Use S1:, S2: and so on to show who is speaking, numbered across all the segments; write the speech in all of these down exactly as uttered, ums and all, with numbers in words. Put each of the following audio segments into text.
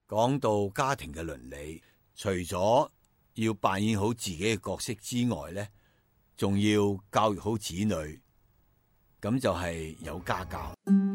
S1: 講到家庭嘅倫理，除咗要扮演好自己嘅角色之外呢，仲要教育好子女，咁就係有家教。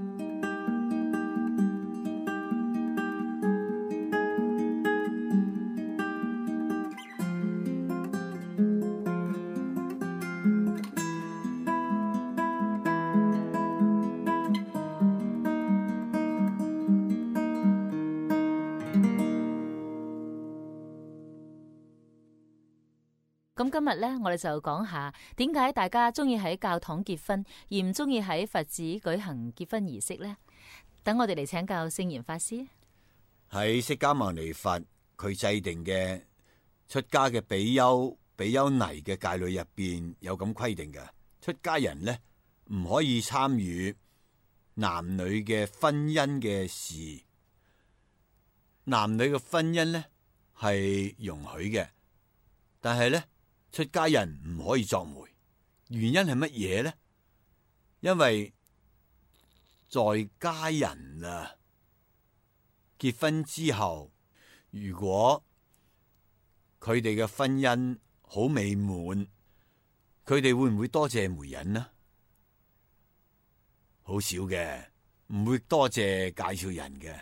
S2: 咁今日咧，我哋就講下點解大家中意喺教堂結婚，而唔中意喺佛寺舉行結婚儀式呢？等我哋嚟請教聖嚴法師。
S1: 喺釋迦牟尼佛佢制定嘅出家嘅比丘比丘尼嘅戒律入邊有咁規定嘅，出家人呢唔可以參與男女嘅婚姻嘅事。男女嘅婚姻呢係容許嘅，但係呢，出家人唔可以作媒，原因係乜嘢呢？因為在家人啊結婚之後，如果佢哋嘅婚姻好美滿，佢哋會唔會多謝媒人呢？好少嘅，唔會多謝介紹人嘅。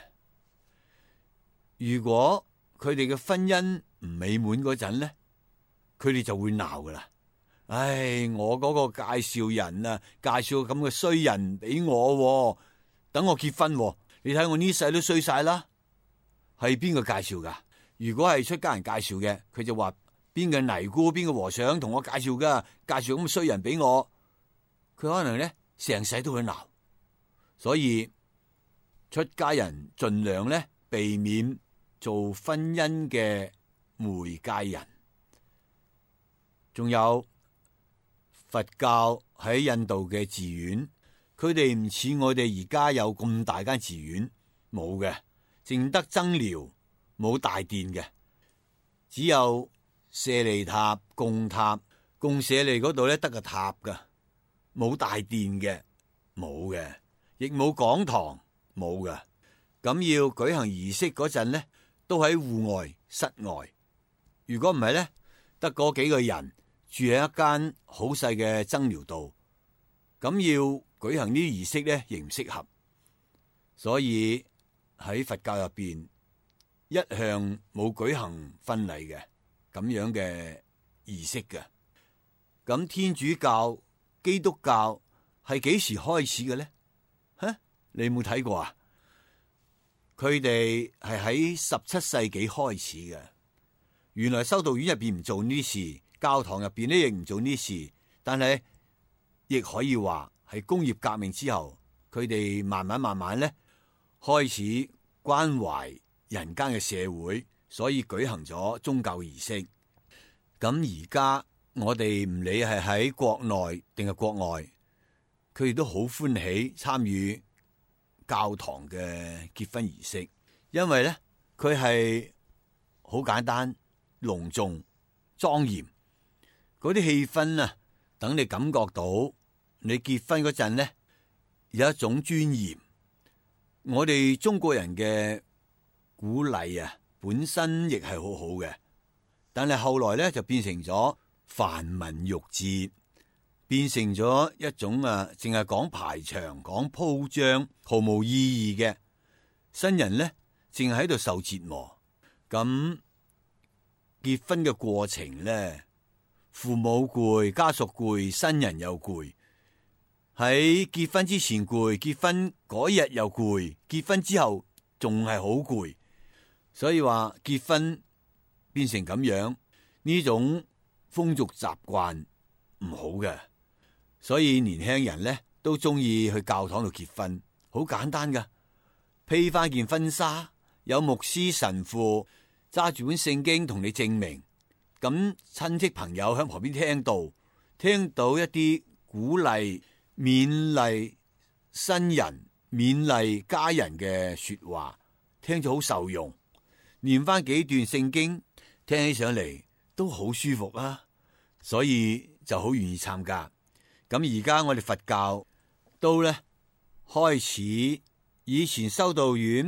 S1: 如果佢哋嘅婚姻唔美滿嗰陣呢，佢哋就會鬧噶啦。唉，我嗰個介紹人啊，介紹咁嘅衰人俾我，等我結婚，你睇我呢世都衰晒啦。係邊個介紹噶？如果係出家人介紹嘅，佢就話邊個尼姑、邊個和尚同我介紹噶，介紹咁嘅衰人俾我，佢可能咧成世都會鬧。所以出家人盡量咧避免做婚姻嘅媒介人。仲有佛教喺印度嘅寺院，佢哋唔似我哋而家有咁大間寺院，冇嘅，淨得僧寮，冇大殿嘅，只有舍利塔、供塔、供舍利嗰度咧得個塔噶，冇大殿嘅，冇嘅，亦冇講堂，冇嘅。咁要舉行儀式嗰陣咧，都喺戶外、室外。如果唔係咧，得嗰幾個人住喺一間好細嘅僧寮度，咁要舉行呢啲儀式咧，亦唔適合。所以喺佛教入邊，一向冇舉行婚禮嘅咁樣嘅儀式嘅。咁天主教、基督教係幾時開始嘅咧？吓，你有冇睇過啊？佢哋係喺十七世紀開始嘅。原來修道院入邊唔做呢啲事，教堂入邊咧亦唔做呢啲事，但係亦可以話係工業革命之後，佢哋慢慢慢慢咧開始關懷人間嘅社會，所以舉行咗宗教儀式。咁而家我哋唔理係喺國內定係國外，佢哋都好歡喜參與教堂嘅結婚儀式，因為咧佢係好簡單、隆重、莊嚴，嗰啲氣氛啊，等你感覺到你結婚嗰陣咧有一種尊嚴。我哋中國人嘅鼓勵啊，本身亦係好好嘅，但係後來咧就變成咗繁文縟節，變成咗一種啊，淨係講排場、講鋪張，毫無意義嘅。新人咧淨係喺度受折磨。咁結婚嘅過程咧，父母攰，家屬攰，新人又攰。喺結婚之前攰，結婚嗰日又攰，結婚之後仲係好攰。所以話結婚變成咁樣，呢種風俗習慣唔好嘅。所以年輕人咧都中意去教堂度結婚，好簡單噶，披翻件婚紗，有牧師神父揸住本聖經同你證明，咁親戚朋友喺旁邊聽到，聽到一啲鼓勵、勉勵新人、勉勵家人嘅說話，聽咗好受用，念翻幾段聖經，聽起上嚟都好舒服啊，所以就好願意參加。咁而家我哋佛教都咧開始，以前修道院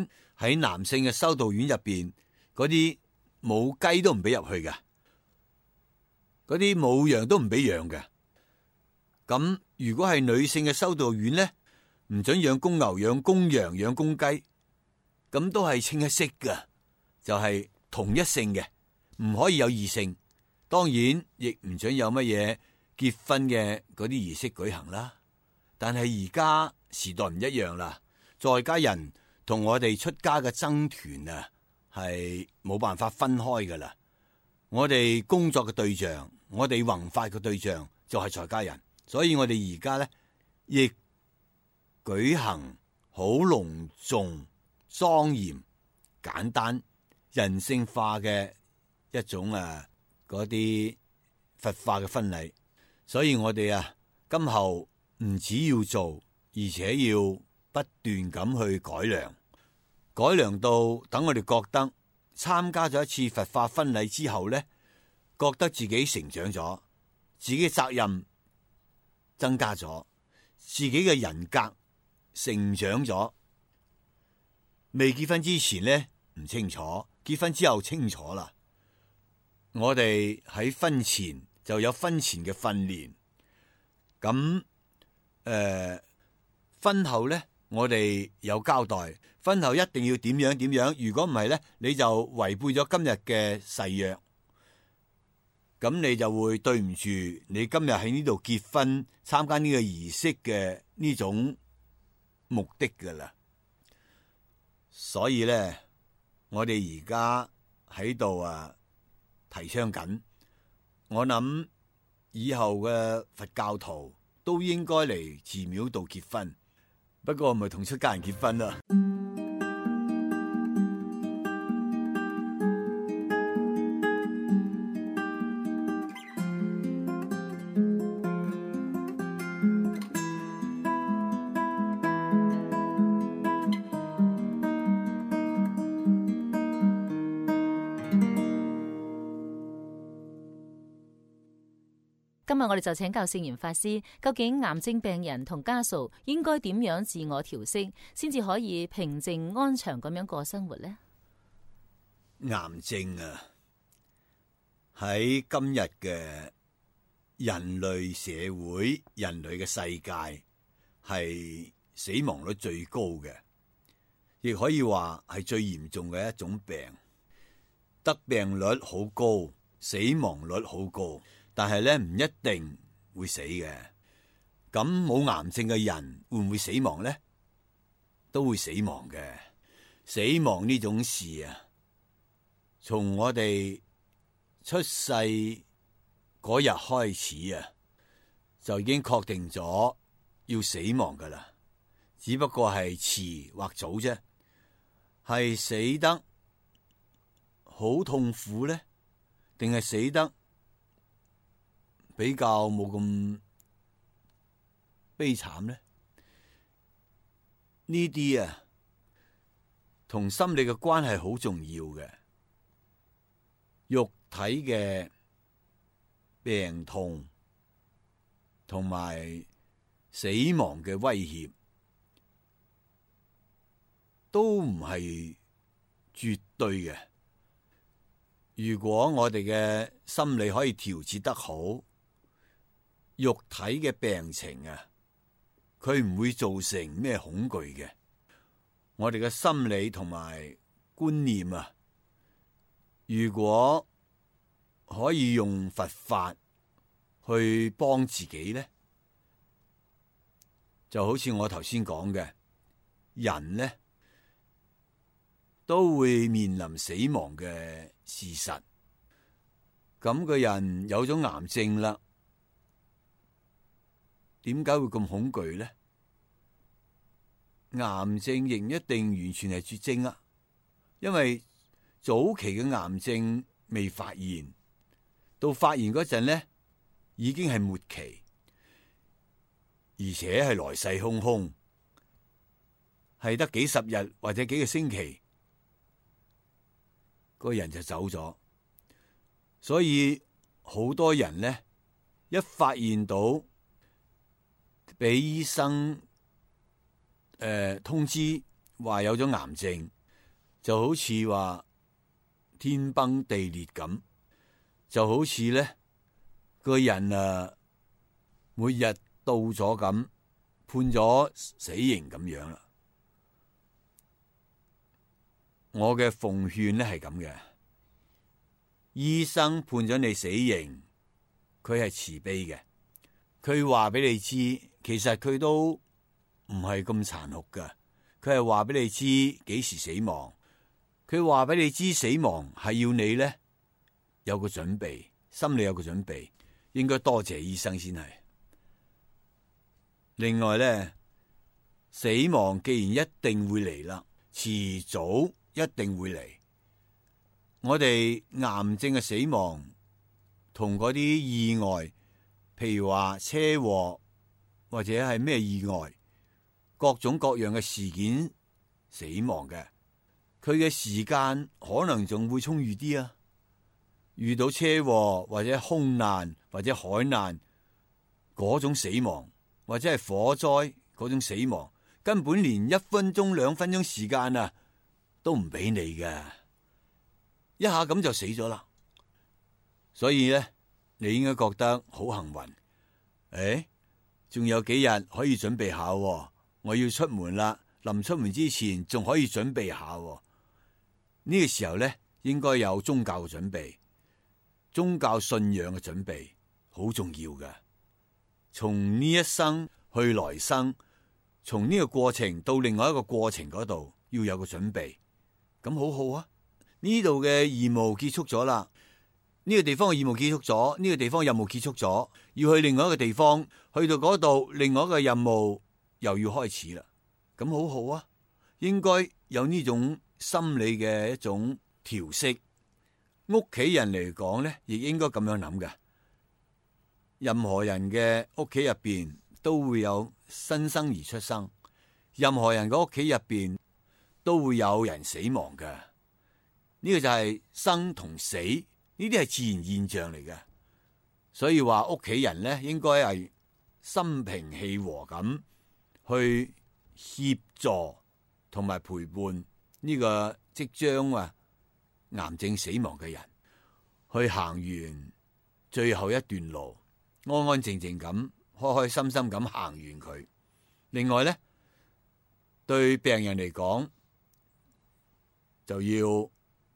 S1: 喺男性嘅修道院入邊，嗰啲母雞都唔俾入去嘅，嗰啲母羊都唔俾養嘅。咁如果係女性嘅修道院咧，唔准養公牛、養公羊、養公雞，咁都係清一色嘅，就係同一性嘅，唔可以有異性。當然亦唔准有乜嘢結婚嘅嗰啲儀式舉行啦。但係而家時代唔一樣啦，在家人同我哋出家嘅僧團啊，係冇辦法分開噶啦。我哋工作嘅對象，我哋弘法嘅對象就係在家人，所以我哋而家咧亦舉行好隆重、莊嚴、簡單、人性化嘅一種啊嗰啲佛化嘅婚禮。所以我哋啊今後唔只要做，而且要不斷咁去改良，改良到等我哋覺得參加咗一次佛化婚禮之後咧，覺得自己成長咗，自己嘅責任增加咗，自己嘅人格成長咗。未結婚之前咧唔清楚，結婚之後清楚啦。我哋喺婚前就有婚前嘅訓練，咁誒、呃、婚後咧我哋有交代，婚後一定要點樣點樣，如果唔係咧你就違背咗今日嘅誓約，咁你就會對唔住你今日喺呢度結婚參加呢個儀式嘅呢種目的噶啦。所以咧我哋而家喺度啊提倡緊，我諗以後嘅佛教徒都應該嚟寺廟度結婚，不過唔係同出家人結婚啦。
S2: 今日我哋就請教聖嚴法師，究竟癌症病人同家屬應該點樣自我調息，先至可以平靜安詳咁樣過生活呢？
S1: 癌症啊，喺今日嘅人類社會、人類嘅世界，係死亡率最高嘅，亦可以話係最嚴重嘅一種病，得病率好高，死亡率好高。但係咧唔一定會死嘅，咁冇癌症嘅人會唔會死亡咧？都會死亡嘅。死亡呢種事啊，從我哋出世嗰日開始啊，就已經確定咗要死亡噶啦，只不過係遲或早啫。係死得好痛苦咧，定係死得比較冇咁悲慘咧？呢啲啊，同心理嘅關係好重要嘅。肉體嘅病痛同埋死亡嘅威脅，都唔係絕對嘅。如果我哋嘅心理可以調節得好，肉體嘅病情啊，佢唔會造成咩恐懼嘅。我哋嘅心理同埋觀念啊，如果可以用佛法去幫自己咧，就好似我頭先講嘅，人咧都會面臨死亡嘅事實。咁個人有咗癌症啦，點解會咁恐懼咧？癌症亦唔一定完全係絕症啊，因為早期嘅癌症未發現，到發現嗰陣咧，已經係末期，而且係來勢洶洶，係得幾十日或者幾個星期，個人就走咗。所以好多人咧，一發現到俾醫生誒、呃、通知話有咗癌症， 就好似話天崩地裂咁，就好似咧個人啊每日到咗咁判咗死刑咁樣啦。我嘅奉勸咧係咁嘅，醫生判咗你死刑，佢係慈悲嘅，佢話俾你知，其實佢都唔係咁殘酷噶，佢係話俾你知幾時死亡，佢話俾你知死亡係要你咧有個準備，心裏有個準備，應該多謝醫生先係。另外咧，死亡既然一定會嚟啦，遲早一定會嚟。我哋癌症嘅死亡同嗰啲意外，譬如話車禍或者係咩意外，各種各樣嘅事件死亡嘅，佢嘅時間可能仲會充裕啲啊。遇到車禍或者空難或者海難嗰種死亡，或者係火災嗰種死亡，根本連一分鐘兩分鐘時間啊都唔俾你嘅，一下咁就死咗啦。所以咧，你應該覺得好幸運。誒，仲有幾日可以準備下喎，我要出門啦，臨出門之前仲可以準備下喎。呢個時候咧，應該有宗教嘅準備，宗教信仰嘅準備好重要嘅。從呢一生去來生，從呢個過程到另外一個過程嗰度要有個準備，咁好好啊。呢度嘅義務結束咗啦，呢個地方嘅義務結束咗，呢個地方任務結束咗，要去另外一個地方，去到嗰度另外一個任務又要開始啦，咁好好啊。應該有呢種心理嘅一種調適。屋企人嚟講咧，亦應該咁樣諗嘅。任何人嘅屋企入邊都會有新生兒出生，任何人嘅屋企入邊都會有人死亡嘅。呢個就係生同死，呢啲係自然現象嚟嘅。所以話屋企人咧，應該係心平氣和咁去協助同埋陪伴呢個即將啊癌症死亡嘅人，去行完最後一段路，安安靜靜咁，開開心心咁行完佢。另外咧，對病人嚟講，就要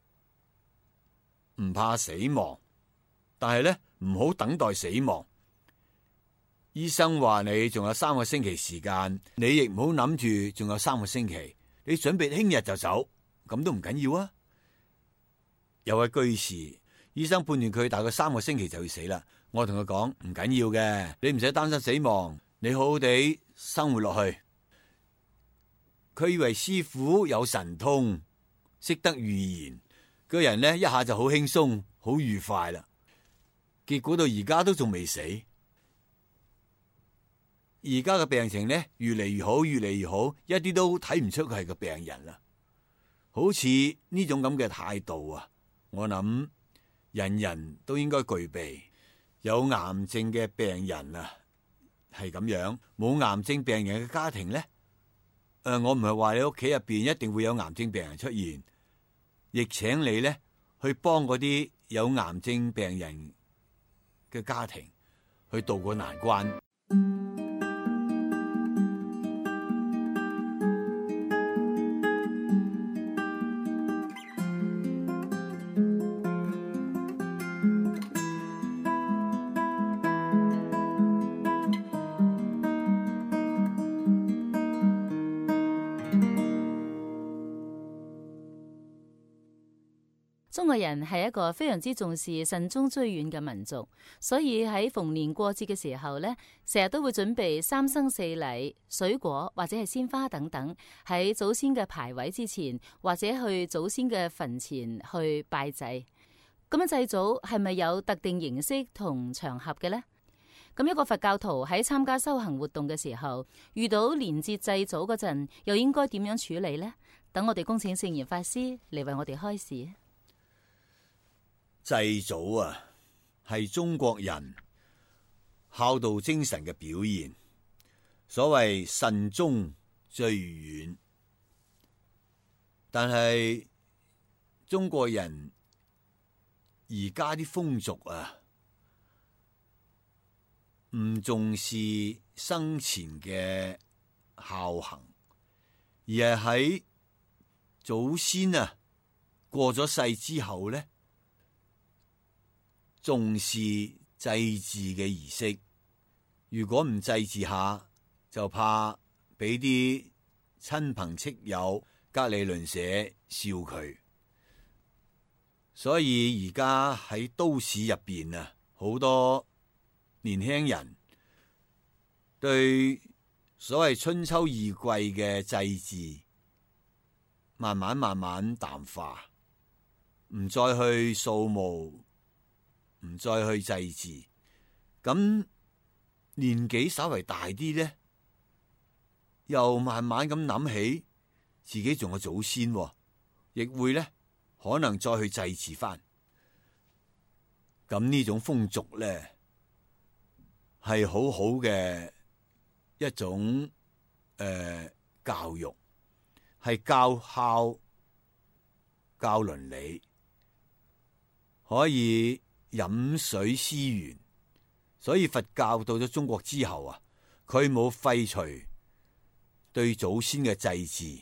S1: 唔怕死亡，但係咧唔好等待死亡。醫生話你仲有三個星期時間，你亦唔好諗住仲有三個星期，你準備聽日就走，咁都唔緊要啊。有位居士，醫生判斷佢大概三個星期就要死啦。我同佢講唔緊要嘅，你唔使擔心死亡，你好好地生活落去。佢以為師父有神通，識得預言，個人呢一下就好輕鬆、好愉快啦。結果到而家都仲未死，而家嘅病情呢越嚟越好，越嚟越好，一啲都睇唔出佢係個病人啦。好似呢種咁嘅態度啊，我諗人人都應該具備。有癌症嘅病人啊，係咁樣；冇癌症病人嘅家庭咧，誒、呃，我唔係話你屋企入邊一定會有癌症病人出現，亦請你咧去幫嗰啲有癌症病人嘅家庭去渡過難關。
S2: 中國人係一個非常之重視慎終追遠嘅民族，所以喺逢年過節嘅時候呢，成日都會準備三生四禮、水果或者係鮮花等等，喺祖先嘅牌位之前，或者去祖先嘅墳前去拜祭。咁樣祭祖係咪有特定形式同場合嘅呢？咁一個佛教徒喺參加修行活動嘅時候，遇到年節祭祖嗰陣，又應該點樣處理呢？等我哋恭請聖嚴法師嚟為我哋開示。
S1: 祭祖啊，係中國人孝道精神嘅表現。所謂慎終追遠，但係中國人而家啲風俗啊，唔重視生前嘅孝行，而係喺祖先啊過咗世之後咧，重視祭祀嘅儀式。如果唔祭祀下，就怕俾啲親朋戚友、隔籬鄰舍笑佢。所以而家喺都市入邊啊，好多年輕人對所謂春秋二季嘅祭祀，慢慢慢慢淡化，唔再去掃墓，唔再去祭祀。咁年紀稍為大啲咧，又慢慢咁諗起自己仲有祖先，亦會咧可能再去祭祀翻。咁呢種風俗咧係好好嘅一種誒、呃、教育，係教孝、教倫理，可以飲水思源。所以佛教到咗中國之後啊，佢冇廢除對祖先嘅祭祀，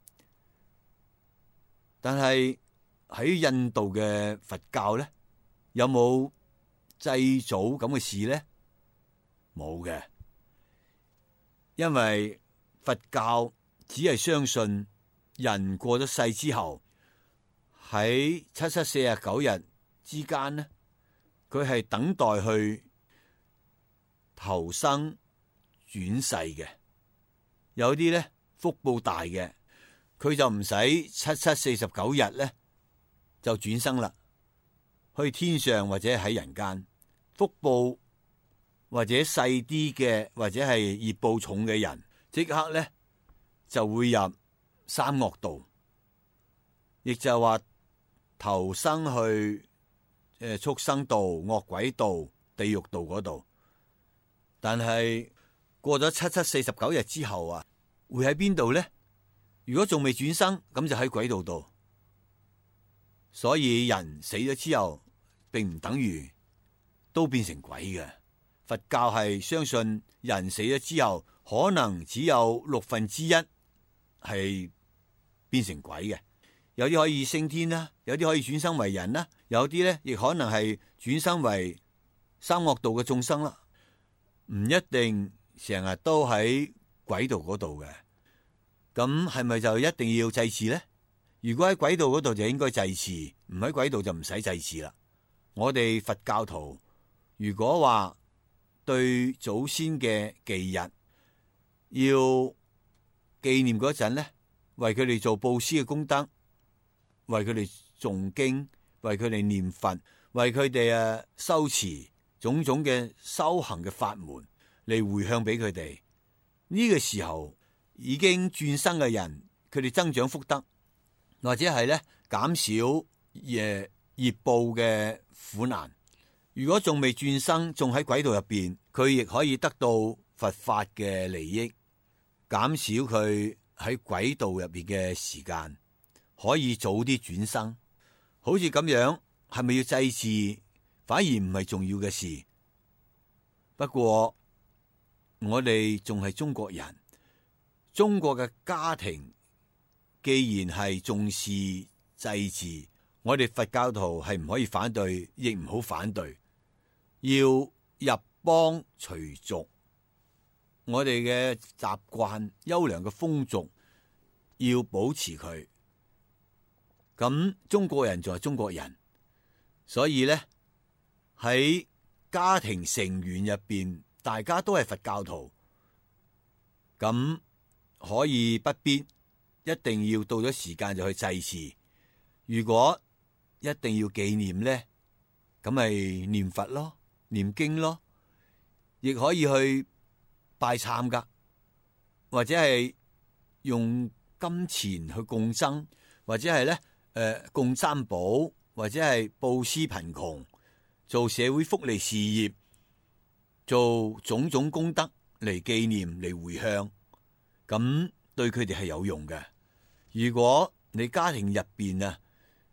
S1: 但係喺印度嘅佛教咧，有冇祭祖咁嘅事咧？冇嘅，因為佛教只係相信人過咗世之後，喺七七四十九日之間呢，佢係等待去投生轉世嘅。有啲咧福報大嘅，佢就唔使七七四十九日咧就轉生啦，去天上或者喺人間。福報或者細啲嘅，或者係業報重嘅人，即刻咧就會入三惡道，亦就係話投生去誒畜生道、惡鬼道、地獄道嗰度。但係過咗七七四十九日之後啊，會喺邊度咧？如果仲未轉生，咁就喺鬼道度。所以人死咗之後，並唔等於都變成鬼嘅。佛教係相信人死咗之後，可能只有六分之一係變成鬼嘅。有啲可以升天啦，有啲可以轉生為人啦，有啲咧亦可能係轉生為三惡道嘅眾生啦。唔一定成日都喺鬼道嗰度嘅，咁係咪就一定要祭祀咧？如果喺鬼道嗰度就應該祭祀，唔喺鬼道就唔使祭祀啦。我哋佛教徒如果話對祖先嘅忌日要紀念嗰陣咧，為佢哋做布施嘅功德，為佢哋誦經，為佢哋念佛，為佢哋誒修持種種嘅修行嘅法門嚟回向俾佢哋。呢個時候已經轉生嘅人，佢哋增長福德，或者係咧減少誒業報嘅苦難。如果仲未轉生，仲喺鬼道入邊，佢亦可以得到佛法嘅利益，減少佢喺鬼道入邊嘅時間，可以早啲轉生。好似咁樣，係咪要祭祀？反而唔係重要嘅事。不過我哋仲係中國人，中國嘅家庭既然係重視祭祀，我哋佛教徒係唔可以反對，亦唔好反對。要入邦隨俗，我哋嘅習慣、優良嘅風俗要保持佢。咁中國人就係中國人，所以咧喺家庭成員入邊，大家都係佛教徒，咁可以不必一定要到咗時間就去祭祀。如果一定要紀念咧，咁咪念佛咯。念經咯，亦可以去拜懺噶，或者係用金錢去共僧，或者係咧誒供三寶，或者係布施貧窮，做社會福利事業，做種種功德嚟紀念嚟回向，咁對佢哋係有用嘅。如果你家庭入邊啊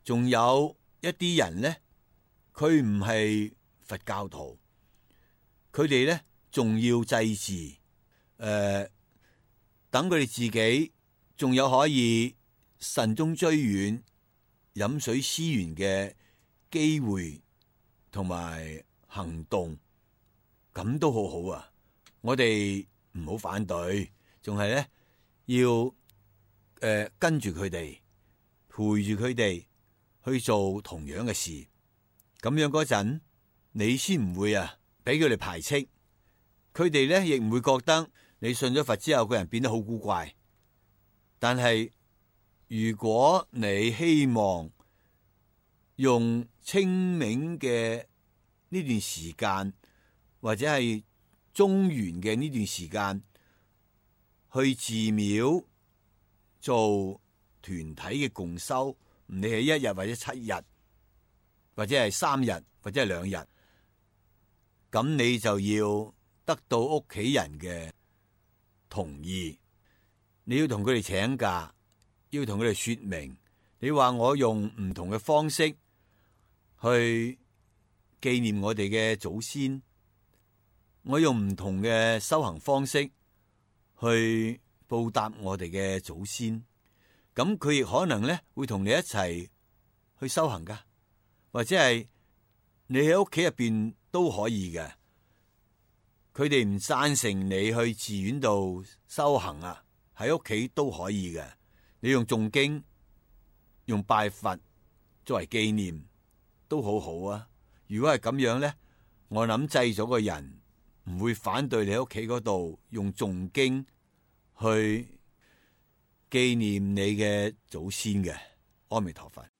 S1: 仲有一啲人咧，佢唔係佛教徒，佢哋咧仲要祭祀，誒、呃，等佢哋自己仲有可以慎終追遠、飲水思源嘅機會同埋行動，咁都好好啊！我哋唔好反對，仲係咧要誒、呃、跟住佢哋，陪住佢哋去做同樣嘅事，咁樣嗰陣你先唔會啊俾佢哋排斥，佢哋咧亦唔會覺得你信咗佛之後個人變得好古怪。但係如果你希望用清明嘅呢段時間，或者係中元嘅呢段時間去寺廟做團體嘅共修，唔理係一日或者七日，或者係三日或者係兩日，咁你就要得到屋企人嘅同意，你要同佢哋請假，要同佢哋說明，你話我用唔同嘅方式去紀念我哋嘅祖先，我用唔同嘅修行方式去報答我哋嘅祖先，咁佢亦可能咧會同你一齊去修行噶，或者係你喺屋企入邊都可以嘅。佢哋唔贊成你去寺院度修行啊，喺屋企都可以嘅。你用誦經、用拜佛作為紀念都好好啊。如果係咁樣咧，我諗祭咗個人唔會反對你喺屋企嗰度用誦經去紀念你嘅祖先嘅。阿彌陀佛。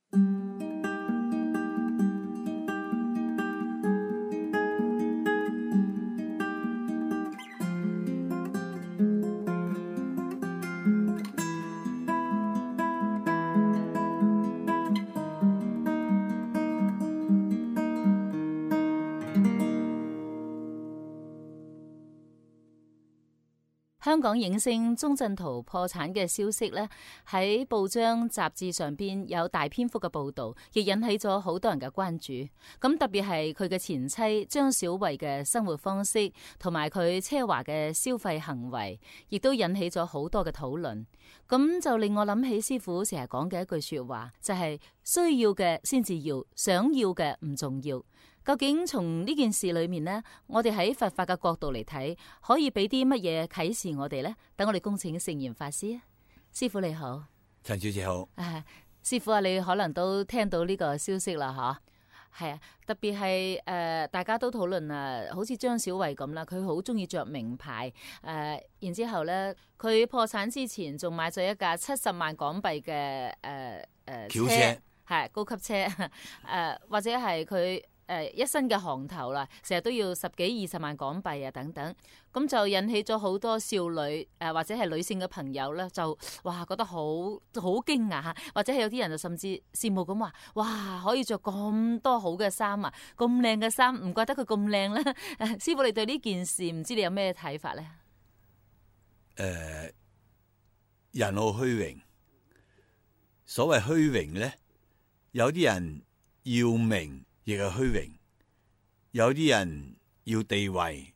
S2: 香港影星鍾鎮濤破產嘅消息呢，喺報章雜誌上邊有大篇幅嘅報道，亦引起咗好多人嘅關注。咁特別係佢嘅前妻張小慧嘅生活方式，同埋佢奢華嘅消費行為，亦都引起咗好多嘅討論。咁就令我諗起師父成日講嘅一句說話，就係需要嘅先至要，想要嘅唔重要。究竟從呢件事裏面呢，我哋喺佛法嘅角度嚟睇，可以俾啲乜嘢啟示我哋呢？等我哋恭請聖嚴法師啊，師父你好，
S1: 陳小姐好。
S2: 啊，師父啊，你可能都聽到呢個消息啦，吓係啊，特別係誒、呃，大家都討論啊，好似張小慧咁啦，佢好中意着名牌誒、呃，然之後咧，佢破產之前仲買咗一架七十萬港幣嘅誒誒車，係高級車誒、呃，或者係佢。誒，一身嘅行頭啦，成日都要十幾二十萬港幣啊，等等，咁就引起咗好多少女誒，或者係女性嘅朋友咧，就哇覺得好好驚訝，或者係有啲人就甚至羨慕咁話，哇可以着咁多好嘅衫啊，咁靚嘅衫，唔怪得佢咁靚啦。師父，你對呢件事唔知你有咩睇法咧？
S1: 誒、呃，人好虛榮，所謂虛榮咧，有啲人要名。亦係虛榮，有啲人要地位，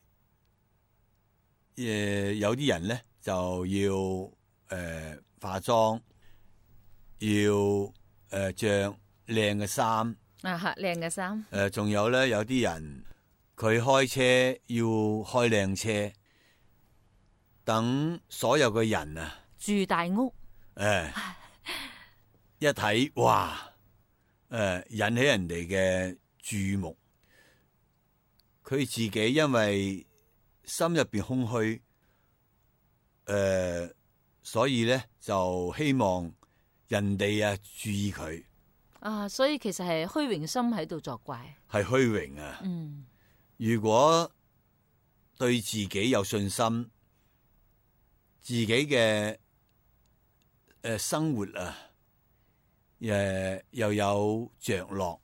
S1: 誒，有啲人咧就要誒、呃、化妝，要誒着靚嘅衫，
S2: 啊吓靚嘅衫，誒、
S1: 呃，仲有咧有啲人佢開車要開靚車，等所有嘅人啊
S2: 住大屋，誒、
S1: 呃，一睇哇！誒、呃，引起人哋嘅注目，佢自己因為心入邊空虛，誒、呃，所以咧就希望人哋啊注意佢。
S2: 啊，所以其實係虛榮心喺度作怪，
S1: 係虛榮啊。
S2: 嗯，
S1: 如果對自己有信心，自己嘅誒、呃、生活啊。誒，又有着落，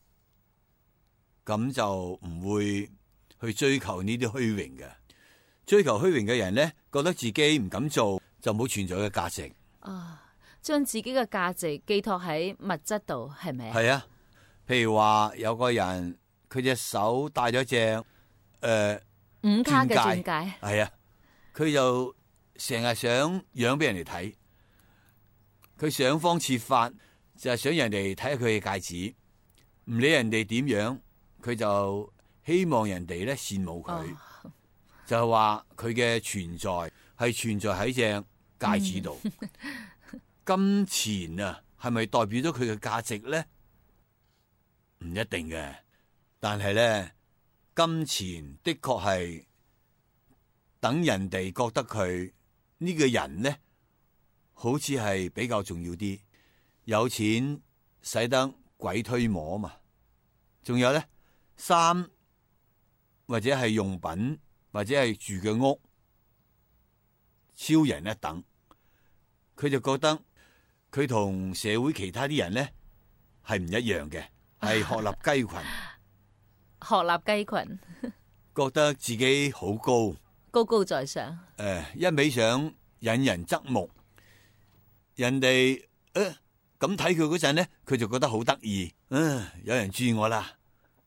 S1: 咁就唔會去追求呢啲虛榮嘅。追求虛榮嘅人咧，覺得自己唔敢做，就冇存在嘅價值。
S2: 啊， 將自己嘅價值寄託喺物質度，係咪啊？
S1: 係啊，譬如話有個人佢隻手戴咗隻誒
S2: 五卡嘅鑽
S1: 鑽戒
S2: 戒，
S1: 係啊，佢就成日想養俾人哋睇，佢想方設法就係想人哋睇下佢嘅戒指，唔理人哋點樣，佢就希望人哋咧羨慕佢，
S2: 哦
S1: 就係話佢嘅存在係存在喺隻戒指度。金錢啊，係咪代表咗佢嘅價值咧？唔一定嘅，但係咧，金錢的確係等人哋覺得佢呢個人咧，好似係比較重要啲。有錢使得鬼推磨嘛。仲有咧，衫或者係用品或者係住嘅屋，超人一等，佢就覺得佢同社會其他啲人咧係唔一樣嘅。係鶴立雞群，
S2: 鶴立雞群，
S1: 覺得自己好高，
S2: 高高在上。
S1: 誒、呃，一味想引人側目，人哋誒咁睇佢嗰陣咧，佢就覺得好得意，嗯、呃，有人注意我啦。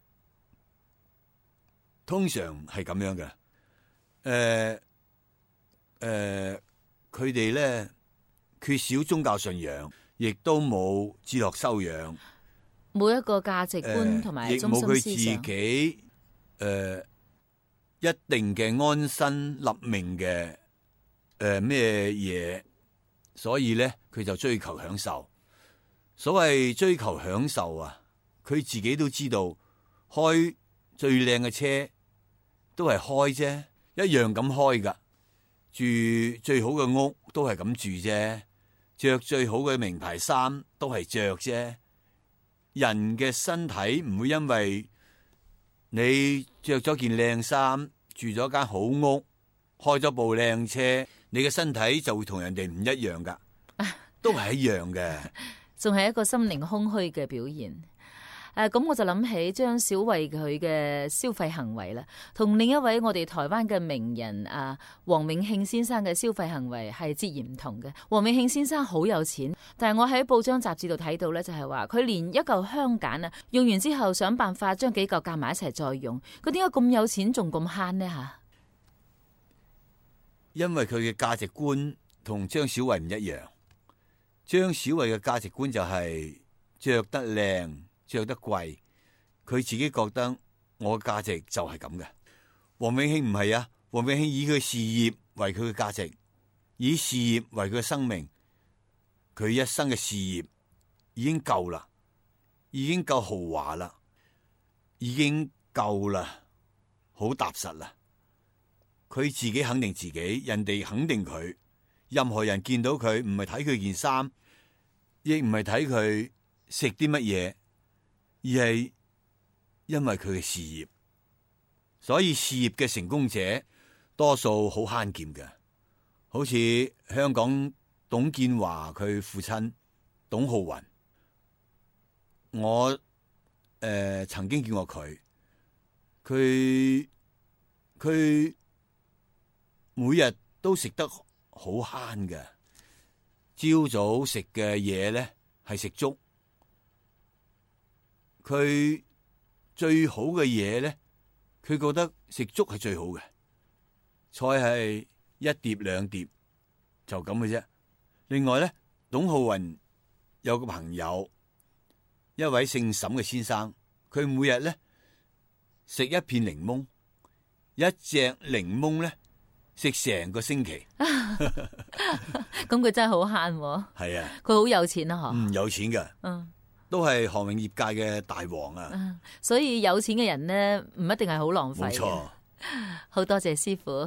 S1: 通常係咁樣嘅，誒、呃、誒，佢哋咧缺少宗教信仰，亦都冇哲學修養。
S2: 冇一個價值觀同埋中心思想，
S1: 亦冇佢自己誒、呃、一定嘅安身立命嘅誒咩嘢，所以咧佢就追求享受。所謂追求享受啊，佢自己都知道，開最靚嘅車都係開啫，一樣咁開噶。住最好嘅屋都係咁住啫，着最好嘅名牌衫都係着啫。人嘅身體唔會因為你着咗件靚衫，住咗間好屋，開咗部靚車，你嘅身體就會同人哋唔一樣噶，都係一樣嘅，
S2: 仲係一個心靈空虛嘅表現。誒、啊，咁我就諗起張小慧佢嘅消費行為啦，同另一位我哋台灣嘅名人啊黃永慶先生嘅消費行為係截然唔同嘅。黃永慶先生好有錢，但係我喺報章雜誌度睇到咧，就係話佢連一嚿香梘啊用完之後，想辦法將幾嚿夾埋一齊再用。佢點解咁有錢仲咁慳呢？吓，
S1: 因為佢嘅價值觀同張小慧唔一樣。張小慧嘅價值觀就係着得靚，着得貴，佢自己覺得我嘅價值就係咁嘅。黃永慶唔係啊，黃永慶以佢事業為佢嘅價值，以事業為佢嘅生命，佢一生嘅事業已經夠啦，已經夠豪華啦，已經夠啦，好踏實啦。佢自己肯定自己，人哋肯定佢，任何人見到佢唔係睇佢件衫，亦唔係睇佢食啲乜嘢，而係因為佢嘅事業。所以事業嘅成功者多數好慳儉嘅，好似香港董建華佢父親董浩雲，我誒、呃、曾經見過佢，佢佢每日都食得好慳嘅，朝早食嘅嘢咧係食粥，佢最好嘅嘢咧，佢覺得食粥係最好嘅，菜係一碟兩碟就咁嘅啫。另外咧，董浩雲有個朋友，一位姓沈嘅先生，佢每日咧食一片檸檬，一隻檸檬咧食成個星期。
S2: 咁佢真係好慳喎。
S1: 係啊，
S2: 佢好有錢啊，嗬。
S1: 嗯，有錢嘅，
S2: 嗯，
S1: 都係航運業界嘅大王啊。
S2: 嗯，所以有錢嘅人咧，唔一定係好浪費。
S1: 冇錯。
S2: 好多謝師傅。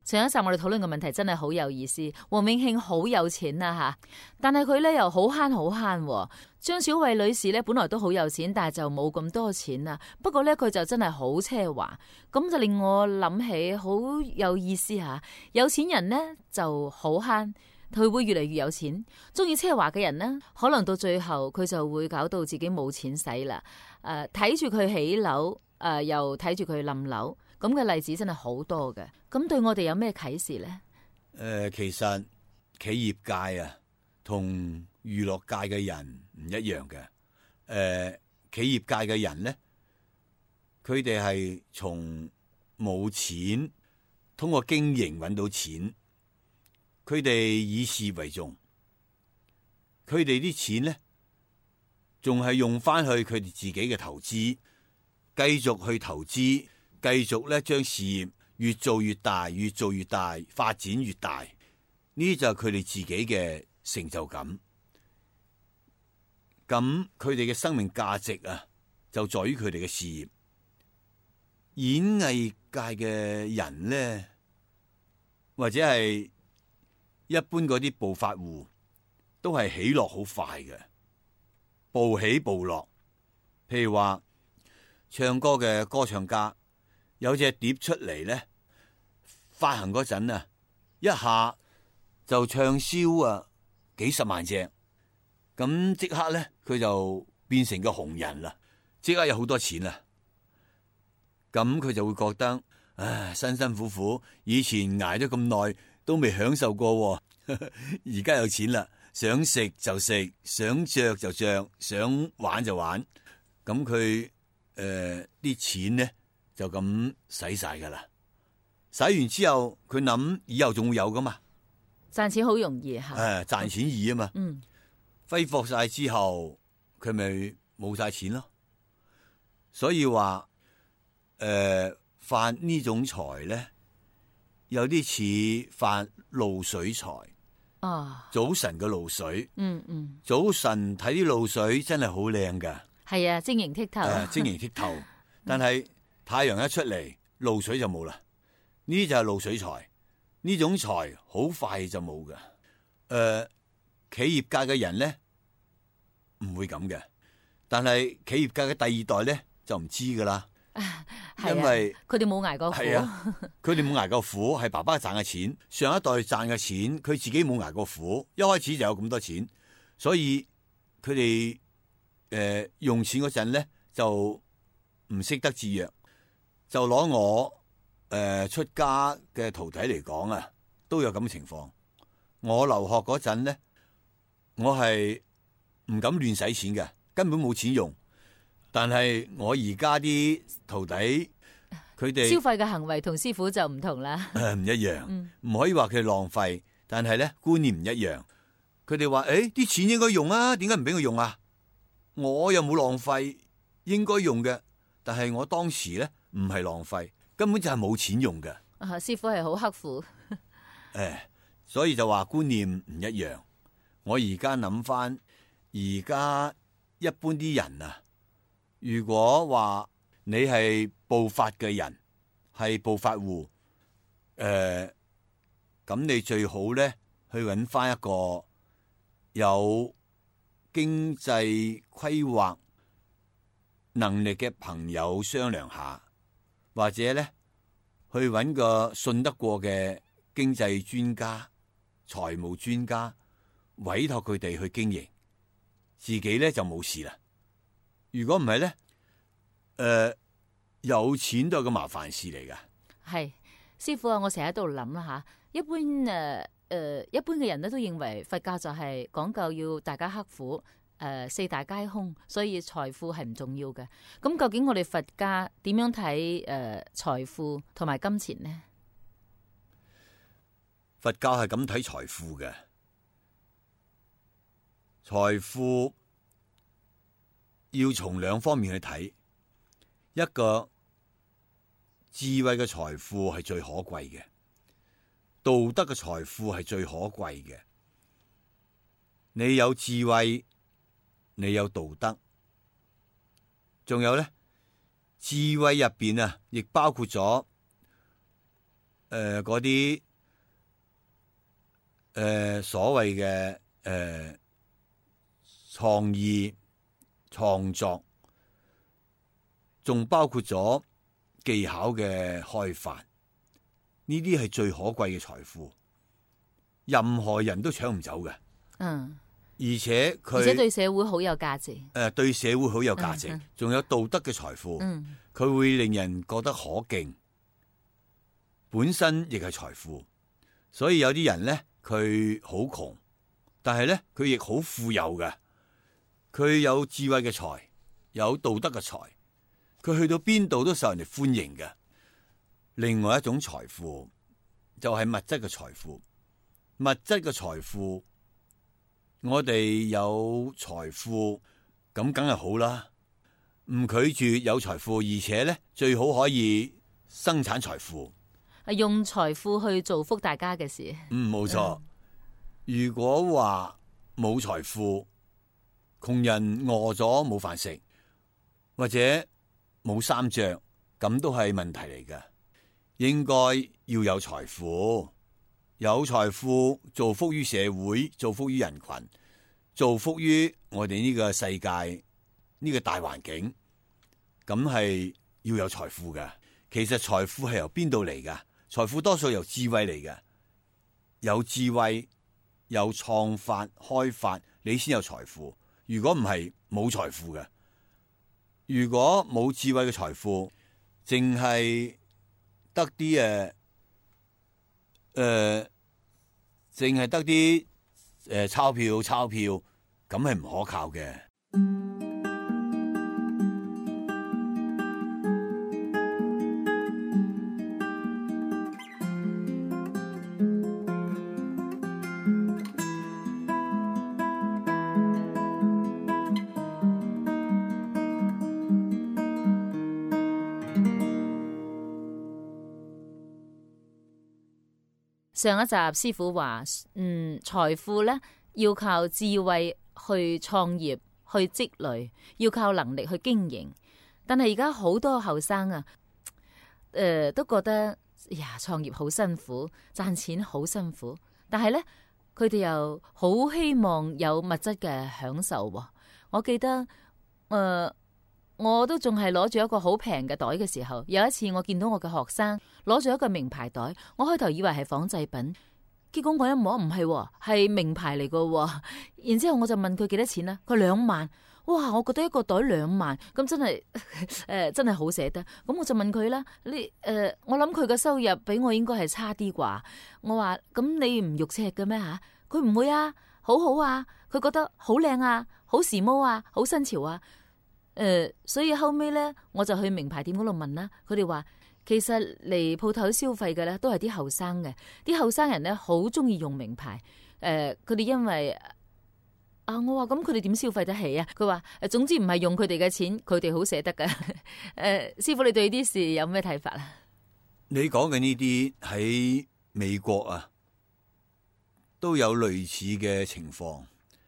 S2: 上一集我哋討論嘅問題真係好有意思。王永慶好有錢啊吓，但係佢咧又好慳好慳。張小慧女士咧本來都好有錢，但係就冇咁多錢啊。不過咧佢就真係好奢華，咁就令我諗起好有意思吓。有錢人呢就好慳，佢會越嚟越有錢。中意奢華嘅人呢，可能到最後佢就會搞到自己冇錢使啦。誒，睇住佢起樓，誒、呃、又睇住佢冧樓。咁嘅例子真係好多嘅，咁對我哋有咩啟示呢？
S1: 誒、呃，其實企業界啊，同娛樂界嘅人唔一樣嘅。誒、呃，企業界嘅人咧，佢哋係從冇錢，通過經營揾到錢，佢哋以事為重，佢哋啲錢咧，仲係用翻去佢哋自己嘅投資，繼續去投資。繼續咧，將事業越做越大，越做越大，發展越大，呢啲就係佢哋自己嘅成就感。咁佢哋嘅生命價值啊，就在於佢哋嘅事業。演藝界嘅人咧，或者係一般嗰啲暴發戶，都係起落好快嘅，暴起暴落。譬如話唱歌嘅歌唱家。有隻碟出嚟咧，發行嗰陣啊，一下就暢銷啊幾十萬隻，咁即刻咧佢就變成個紅人啦，即刻有好多錢啦，咁佢就會覺得，唉，辛辛苦苦以前捱咗咁耐都未享受過，而家有錢啦，想食就食，想着就着，想玩就玩，咁佢誒啲錢咧。就咁使晒噶啦，使完之後佢諗以後仲會有噶嘛，
S2: 賺錢好容易吓，
S1: 誒賺錢易啊嘛，
S2: 嗯，
S1: 揮霍晒之後佢咪冇晒錢咯，所以話誒、呃、發呢種財咧，有啲似發露水財，
S2: 哦，
S1: 早晨嘅露水，
S2: 嗯嗯，
S1: 早晨睇啲露水真係好靚噶，
S2: 係啊，晶瑩剔透，
S1: 誒晶瑩剔透，但係。太陽一出嚟，露水就冇啦。呢啲就係露水財，呢種財好快就冇㗎。誒、呃，企業界嘅人咧唔會咁嘅，但係企業界嘅第二代咧就唔知噶啦。
S2: 啊、
S1: 因為
S2: 佢哋冇捱過苦，
S1: 佢哋冇捱過苦，係爸爸賺嘅錢，上一代賺嘅錢，佢自己冇捱過苦，一開始就有咁多錢，所以佢哋誒用錢嗰陣咧就唔識得節約。就攞我誒、呃、出家嘅徒弟嚟講啊，都有咁嘅情況。我留學嗰陣咧，我係唔敢亂使錢嘅，根本冇錢用。但係我而家啲徒弟，佢哋
S2: 消費嘅行為同師傅就唔同啦，
S1: 誒唔一樣，唔、
S2: 嗯、
S1: 可以話佢浪費，但係咧觀念唔一樣。佢哋話誒啲錢應該用啊，點解唔俾佢用啊？我又冇浪費，應該用嘅，但係我當時咧。唔係浪費，根本就係冇錢用嘅。
S2: 啊，師傅係好刻苦。
S1: 誒，所以就話觀念唔一樣。我而家諗翻，而家一般啲人啊，如果話你係暴發嘅人，係暴發戶，誒、呃，咁你最好咧去揾翻一個有經濟規劃能力嘅朋友商量下。或者咧，去揾個信得過嘅經濟專家、財務專家，委託佢哋去經營，自己咧就冇事啦。如果唔係咧，誒、呃，有錢都係個麻煩事嚟噶。係
S2: 師傅啊，我成日喺度諗啦吓，一般誒誒、呃，一般嘅人咧都認為佛教就係講究要大家刻苦。誒、呃，四大皆空，所以財富係唔重要嘅。咁究竟我哋佛家點樣睇誒財富同埋金錢呢？
S1: 佛教係咁睇財富嘅，財富要從兩方面去睇。一個智慧嘅財富係最可貴嘅，道德嘅財富係最可貴嘅。你有智慧。你有道德，仲有咧，智慧入邊啊，亦包括咗誒嗰啲誒所謂嘅誒創意創作，仲包括咗技巧嘅開發，呢啲係最可貴嘅財富，任何人都搶唔走嘅。
S2: 嗯，
S1: 而且佢
S2: 而且對社會好有價值。
S1: 誒、呃，對社會好有價值，仲、嗯嗯、有道德嘅財富。嗯，佢會令人覺得可敬，本身亦係財富。所以有啲人咧，佢好窮，但係咧佢亦好富有嘅。佢有智慧嘅財，有道德嘅財，佢去到邊度都受人哋歡迎嘅。另外一種財富就係物質嘅財富，物質嘅財富。我哋有財富咁梗係好啦，唔拒絕有財富，而且咧最好可以生產財富，
S2: 用財富去造福大家嘅事。
S1: 嗯，冇錯。嗯、如果話冇財富，窮人餓咗冇飯食，或者冇衫着，咁都係問題嚟嘅。應該要有財富。有財富造福於社會，造福於人群，造福於我哋呢個世界呢、呢個大環境，咁係要有財富嘅。其實財富係由邊度嚟㗎？財富多數由智慧嚟嘅，有智慧有創法開發，你先有財富。如果唔係，冇財富嘅。如果冇智慧嘅財富，淨係得啲誒。誒，淨係、呃、得啲誒、呃、鈔票，鈔票咁係唔可靠嘅。
S2: 上一集師傅話，嗯，財富咧要靠智慧去創業、去積累，要靠能力去經營。但係而家好多後生啊，誒、呃，都覺得呀，創業好辛苦，賺錢好辛苦。但係咧，佢哋又好希望有物質嘅享受。我記得，誒、呃。我都仲係攞住一個好平嘅袋嘅時候，有一次我見到我嘅學生攞住一個名牌袋，我開頭以為係仿製品，結果我一摸唔係，係名牌嚟㗎。然之後我就問佢幾多錢啦，佢兩萬，哇！我覺得一個袋兩萬，咁真係誒、呃，真係好捨得。咁我就問佢啦，你誒、呃，我諗佢嘅收入比我應該係差啲啩？我話咁你唔肉赤嘅咩吓？佢唔會啊，好好啊，佢覺得好靚啊，好時髦啊，好新潮啊。誒、呃，所以後尾咧，我就去名牌店嗰度問啦。佢哋話，其實嚟鋪頭消費嘅咧，都係啲後生嘅。啲後生人咧，好中意用名牌。誒、呃，佢哋因為啊，我話咁佢哋點消費得起啊？佢話誒，總之唔係用佢哋嘅錢，佢哋好捨得㗎。誒、呃，師傅，你對呢啲事有咩睇法啊？
S1: 你講嘅呢啲喺美國啊，都有類似嘅情況。誒、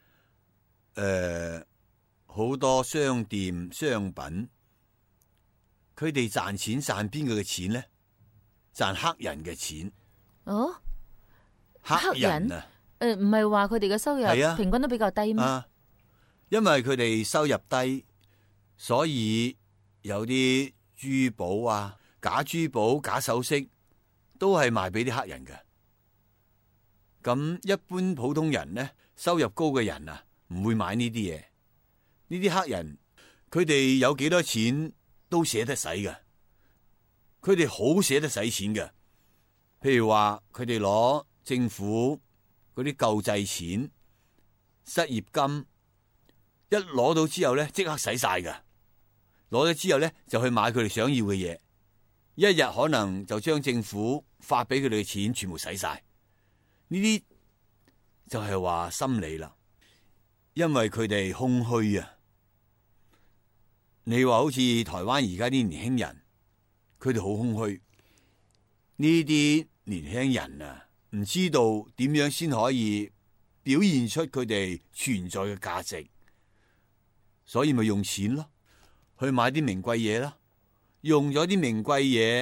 S1: 呃。好多商店商品，佢哋賺錢賺邊個嘅錢咧？賺黑人嘅錢。
S2: 哦，
S1: 黑人啊？
S2: 誒，唔係話佢哋嘅收入
S1: 係啊，
S2: 平均都比較低咩？
S1: 啊，因為佢哋收入低，所以有啲珠寶啊、假珠寶、假首飾都係賣俾啲黑人嘅。咁一般普通人咧，收入高嘅人啊，唔會買呢啲嘢。呢啲黑人，佢哋有幾多錢都捨得使嘅，佢哋好捨得使錢嘅。譬如話，佢哋攞政府嗰啲救濟錢、失業金，一攞到之後咧，即刻使晒㗎。攞咗之後咧，就去買佢哋想要嘅嘢，一日可能就將政府發俾佢哋嘅錢全部使晒。呢啲就係話心理啦，因為佢哋空虛啊。你話好似台灣而家啲年輕人，佢哋好空虛。呢啲年輕人啊，唔知道點樣先可以表現出佢哋存在嘅價值，所以咪用錢咯，去買啲名貴嘢啦。用咗啲名貴嘢，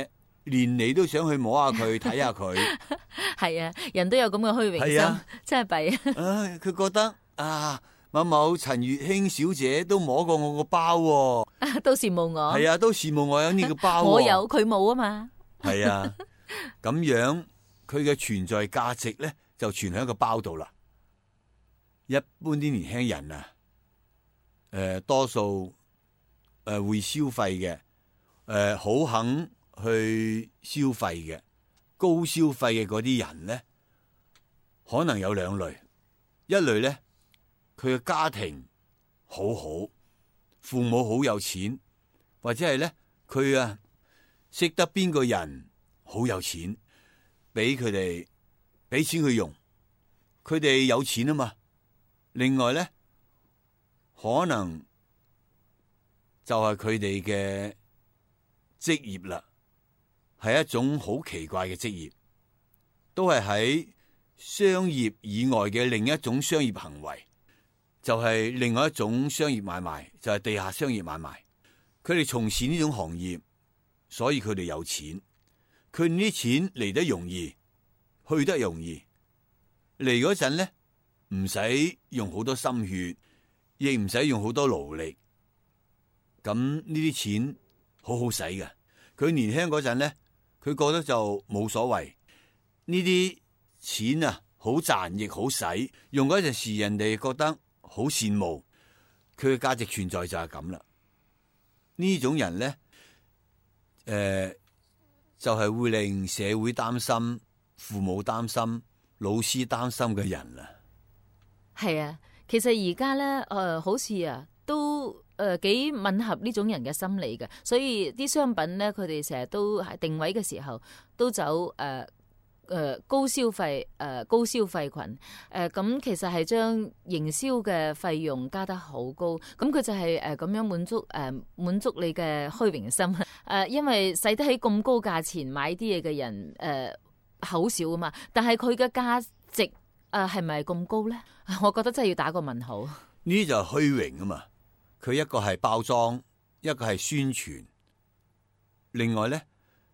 S1: 連你都想去摸下佢睇下佢。
S2: 係啊，人都有咁嘅虛榮心，
S1: 啊、
S2: 真係弊啊！
S1: 唉，佢覺得啊，某某陳月卿小姐都摸過我個包、哦，
S2: 都羨慕我。
S1: 係啊，都羨慕我有呢個包、哦。
S2: 我有佢冇啊嘛。
S1: 係啊，咁樣佢嘅存在價值咧就存喺個包度啦。一般啲年輕人啊，誒、呃，多數誒會消費嘅，誒、呃，好肯去消費嘅，高消費嘅嗰啲人咧，可能有兩類。一類咧，佢嘅家庭好好，父母好有錢，或者係咧佢啊識得邊個人好有錢，俾佢哋俾錢佢用，佢哋有錢啊嘛。另外咧，可能就係佢哋嘅職業啦，係一種好奇怪嘅職業，都係喺商業以外嘅另一種商業行為，就係另外一種商業買賣，就係地下商業買賣。佢哋從事呢種行業，所以佢哋有錢。佢哋啲錢嚟得容易，去得容易。嚟嗰陣咧，唔使用好多心血，亦唔使用好多勞力。咁呢啲錢好好使嘅。佢年輕嗰陣咧，佢覺得就冇所謂。呢啲錢啊，好賺亦好使。用嗰陣時，人哋覺得好羨慕。佢嘅價值存在就係咁啦。呢種人咧，誒、呃，就係、是、會令社會擔心、父母擔心、老師擔心嘅人啦。係
S2: 啊，其實而家咧，誒、呃，好似啊，都誒幾、呃、吻合呢種人嘅心理嘅，所以啲商品咧，佢哋成日都係定位嘅時候，都走誒誒、呃呃、高消費誒、呃、高消費群誒，咁、呃、其實係將營銷嘅費用加得好高，咁佢就係誒咁樣滿足誒、呃、滿足你嘅虛榮心誒、呃，因為使得起咁高價錢買啲嘢嘅人誒好、呃、少啊嘛，但係佢嘅價值誒係咪咁高咧？我覺得真係要打個問號。
S1: 呢啲就係虛榮啊嘛，佢一個係包裝，一個係宣傳，另外咧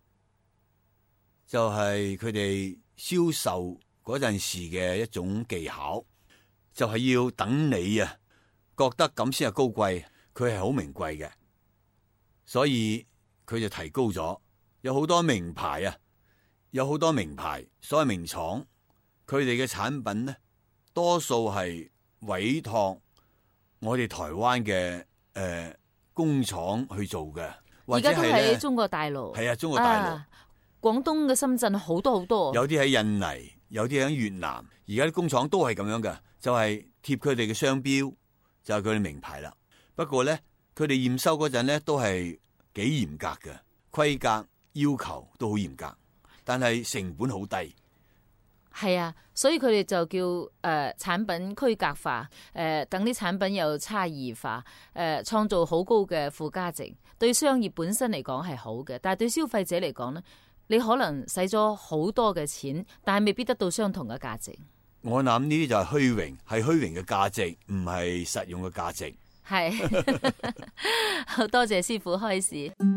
S1: 就係佢哋銷售嗰陣時嘅一種技巧，就係要等你啊覺得咁先係高貴，佢係好名貴嘅，所以佢就提高咗，有好多名牌啊，有好多名牌，所謂名廠，佢哋嘅產品咧，多數係委託我哋台灣嘅誒工廠去做嘅，或者係喺
S2: 中國大陸。係
S1: 啊，中國大陸。啊，
S2: 廣東嘅深圳好多好多。有啲喺
S1: 印尼，有啲喺越南。而家啲工廠都係咁樣嘅，就係貼佢哋嘅商標，就係佢哋名牌啦。不過咧，佢哋驗收嗰陣咧都係幾嚴格嘅，規格要求都好嚴格，但係成本好低。
S2: 係啊，所以佢哋就叫誒、呃、產品區隔化，誒、呃、等啲產品有差異化，誒、呃、創造好高嘅附加值。對商業本身嚟講係好嘅，但係對消費者嚟講咧，你可能使咗好多嘅錢，但係未必得到相同嘅價值。
S1: 我諗呢啲就係虛榮，係虛榮嘅價值，唔係實用嘅價值。
S2: 係，好多謝師傅開示。